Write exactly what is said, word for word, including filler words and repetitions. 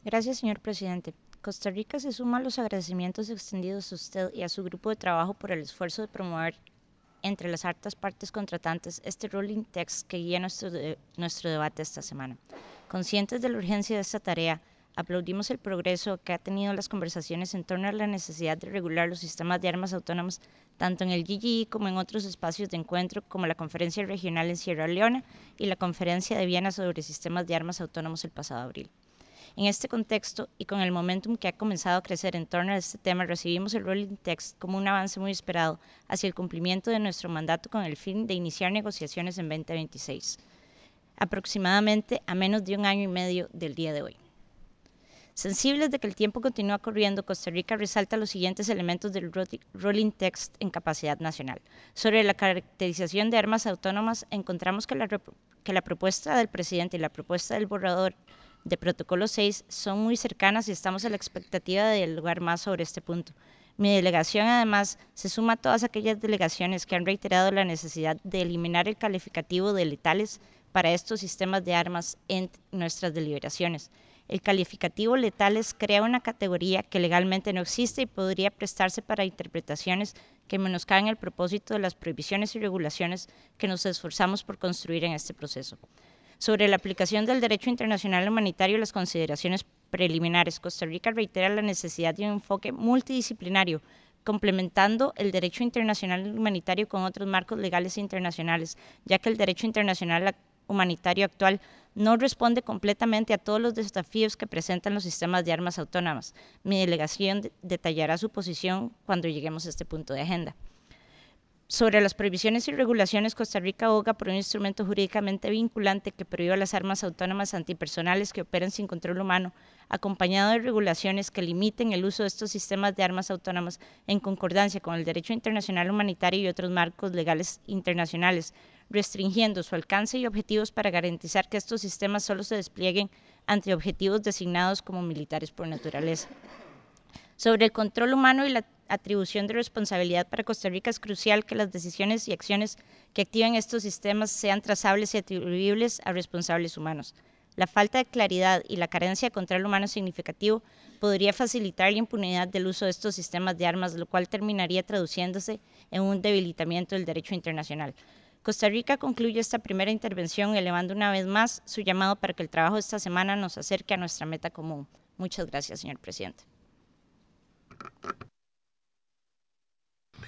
Gracias, señor presidente. Costa Rica se suma a los agradecimientos extendidos a usted y a su grupo de trabajo por el esfuerzo de promover entre las altas partes contratantes este ruling text que guía nuestro, de, nuestro debate esta semana. Conscientes de la urgencia de esta tarea, aplaudimos el progreso que ha tenido las conversaciones en torno a la necesidad de regular los sistemas de armas autónomas tanto en el G G I como en otros espacios de encuentro como la Conferencia Regional en Sierra Leona y la Conferencia de Viena sobre sistemas de armas autónomos el pasado abril. En este contexto, y con el momentum que ha comenzado a crecer en torno a este tema, recibimos el Rolling Text como un avance muy esperado hacia el cumplimiento de nuestro mandato con el fin de iniciar negociaciones en veinte veintiséis, aproximadamente a menos de un año y medio del día de hoy. Sensibles de que el tiempo continúa corriendo, Costa Rica resalta los siguientes elementos del Rolling Text en capacidad nacional. Sobre la caracterización de armas autónomas, encontramos que la, que la propuesta del presidente y la propuesta del borrador de Protocolo seis son muy cercanas y estamos a la expectativa de dialogar más sobre este punto. Mi delegación, además, se suma a todas aquellas delegaciones que han reiterado la necesidad de eliminar el calificativo de letales para estos sistemas de armas en nuestras deliberaciones. El calificativo letales crea una categoría que legalmente no existe y podría prestarse para interpretaciones que menoscaban el propósito de las prohibiciones y regulaciones que nos esforzamos por construir en este proceso. Sobre la aplicación del derecho internacional humanitario y las consideraciones preliminares, Costa Rica reitera la necesidad de un enfoque multidisciplinario, complementando el derecho internacional humanitario con otros marcos legales internacionales, ya que el derecho internacional humanitario actual no responde completamente a todos los desafíos que presentan los sistemas de armas autónomas. Mi delegación de detallará su posición cuando lleguemos a este punto de agenda. Sobre las prohibiciones y regulaciones, Costa Rica aboga por un instrumento jurídicamente vinculante que prohíba las armas autónomas antipersonales que operen sin control humano, acompañado de regulaciones que limiten el uso de estos sistemas de armas autónomas en concordancia con el derecho internacional humanitario y otros marcos legales internacionales, restringiendo su alcance y objetivos para garantizar que estos sistemas solo se desplieguen ante objetivos designados como militares por naturaleza. Sobre el control humano y la atribución de responsabilidad para Costa Rica es crucial que las decisiones y acciones que activen estos sistemas sean trazables y atribuibles a responsables humanos. La falta de claridad y la carencia de control humano significativo podría facilitar la impunidad del uso de estos sistemas de armas, lo cual terminaría traduciéndose en un debilitamiento del derecho internacional. Costa Rica concluye esta primera intervención elevando una vez más su llamado para que el trabajo de esta semana nos acerque a nuestra meta común. Muchas gracias, señor presidente.